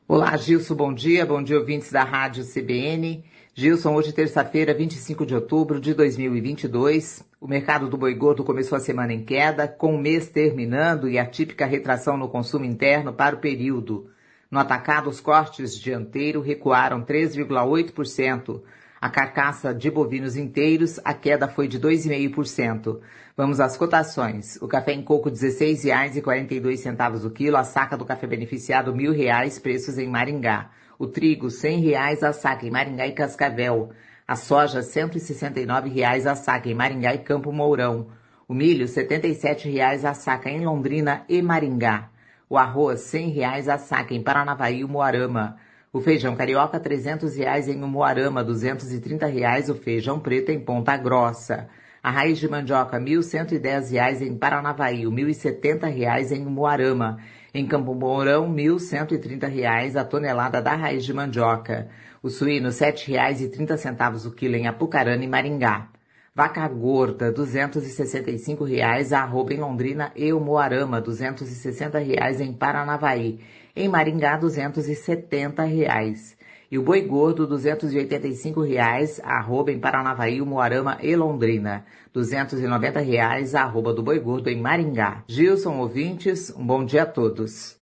Olá, Gilson, bom dia ouvintes da Rádio CBN. Gilson, hoje terça-feira, 25 de outubro de 2022, o mercado do boi gordo começou a semana em queda, com o mês terminando e a típica retração no consumo interno para o período. No atacado, os cortes dianteiro recuaram 3,8%. A carcaça de bovinos inteiros, a queda foi de 2,5%. Vamos às cotações. O café em coco, R$ 16,42 o quilo. A saca do café beneficiado, R$ 1.000, preços em Maringá. O trigo, R$ 100 a saca em Maringá e Cascavel. A soja, R$ 169 a saca em Maringá e Campo Mourão. O milho, R$ 77 a saca em Londrina e Maringá. O arroz, R$ 100 a saca em Paranavaí e Umuarama. O feijão carioca, R$ 300 em Umuarama, R$ 230 o feijão preto em Ponta Grossa. A raiz de mandioca, R$ 1.110 em Paranavaí, R$ 1.070 em Umuarama. Em Campo Mourão, R$ 1.130 a tonelada da raiz de mandioca. O suíno, R$ 7,30 o quilo em Apucarana e Maringá. Vaca gorda, R$ 265 a arroba em Londrina e Umuarama, R$ 260 em Paranavaí. Em Maringá, R$ 270. E o boi gordo, R$ 285 a arroba em Paranavaí, Umuarama e Londrina. R$ 290 a arroba do boi gordo em Maringá. Gilson, ouvintes, um bom dia a todos.